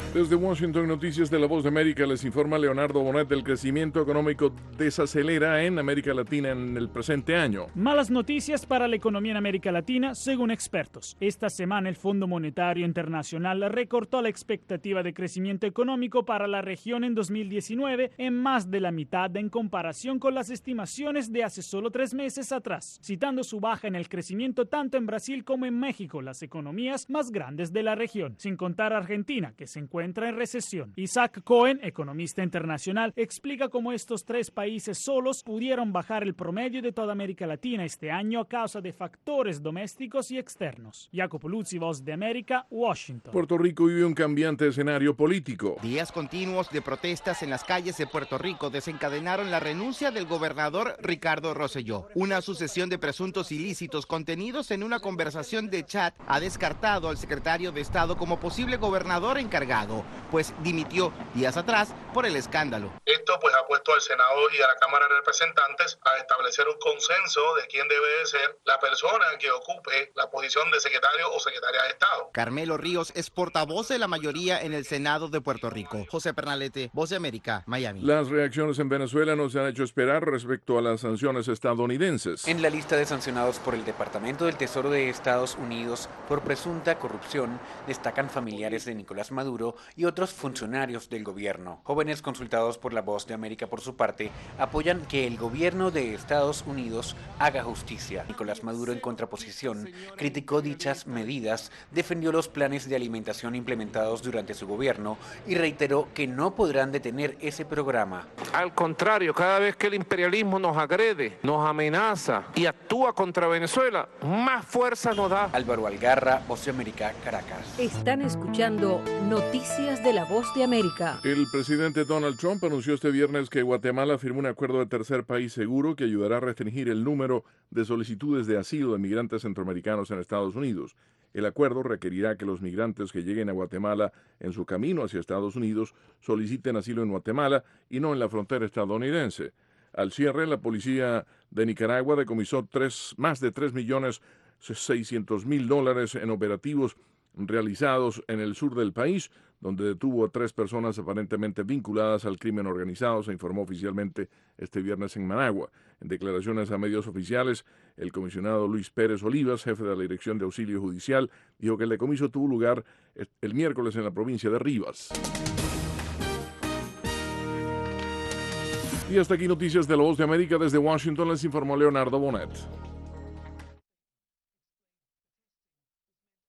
Desde Washington, Noticias de la Voz de América, les informa Leonardo Bonet. El crecimiento económico desacelera en América Latina en el presente año. Malas noticias para la economía en América Latina, según expertos. Esta semana el Fondo Monetario Internacional recortó la expectativa de crecimiento económico para la región en 2019 en más de la mitad en comparación con las estimaciones de hace solo 3 meses atrás, citando su baja en el crecimiento tanto en Brasil como en México, las economías más grandes de la región, sin contar Argentina, que se encuentra en recesión. Isaac Cohen, economista internacional, explica cómo estos 3 países solos pudieron bajar el promedio de toda América Latina este año a causa de factores domésticos y externos. Jacopo Luzzi, Voz de América, Washington. Puerto Rico vive un cambiante escenario político. Días continuos de protestas en las calles de Puerto Rico desencadenaron la renuncia del gobernador Ricardo Rosselló. Una sucesión de presuntos ilícitos contenidos en una conversación de chat ha descartado al secretario de Estado como posible gobernador encargado, pues dimitió días atrás por el escándalo. Esto pues ha puesto al Senado y a la Cámara de Representantes a establecer un consenso de quién debe de ser la persona que ocupe la posición de secretario o secretaria de Estado. Carmelo Ríos es portavoz de la mayoría en el Senado de Puerto Rico. José Pernalete, Voz de América, Miami. Las reacciones en Venezuela no se han hecho esperar respecto a las sanciones estadounidenses. En la lista de sancionados por el Departamento del Tesoro de Estados Unidos por presunta corrupción destacan familiares de Nicolás Maduro y otros funcionarios del gobierno. Jóvenes consultados por la Voz de América, por su parte, apoyan que el gobierno de Estados Unidos haga justicia. Nicolás Maduro, en contraposición, criticó dichas medidas, defendió los planes de alimentación implementados durante su gobierno y reiteró que no podrán detener ese programa. Al contrario, cada vez que el imperialismo nos agrede, nos amenaza y actúa contra Venezuela, más fuerza nos da. Álvaro Algarra, Voz de América, Caracas. Están escuchando Noticias de la Voz de América. El presidente Donald Trump anunció este viernes que Guatemala firmó un acuerdo de tercer país seguro que ayudará a restringir el número de solicitudes de asilo de migrantes centroamericanos en Estados Unidos. El acuerdo requerirá que los migrantes que lleguen a Guatemala en su camino hacia Estados Unidos soliciten asilo en Guatemala y no en la frontera estadounidense. Al cierre, la policía de Nicaragua decomisó más de $3.600.000 en operativos realizados en el sur del país, donde detuvo a 3 personas aparentemente vinculadas al crimen organizado, se informó oficialmente este viernes en Managua. En declaraciones a medios oficiales, el comisionado Luis Pérez Olivas, jefe de la Dirección de Auxilio Judicial, dijo que el decomiso tuvo lugar el miércoles en la provincia de Rivas. Y hasta aquí Noticias de la Voz de América. Desde Washington les informó Leonardo Bonet.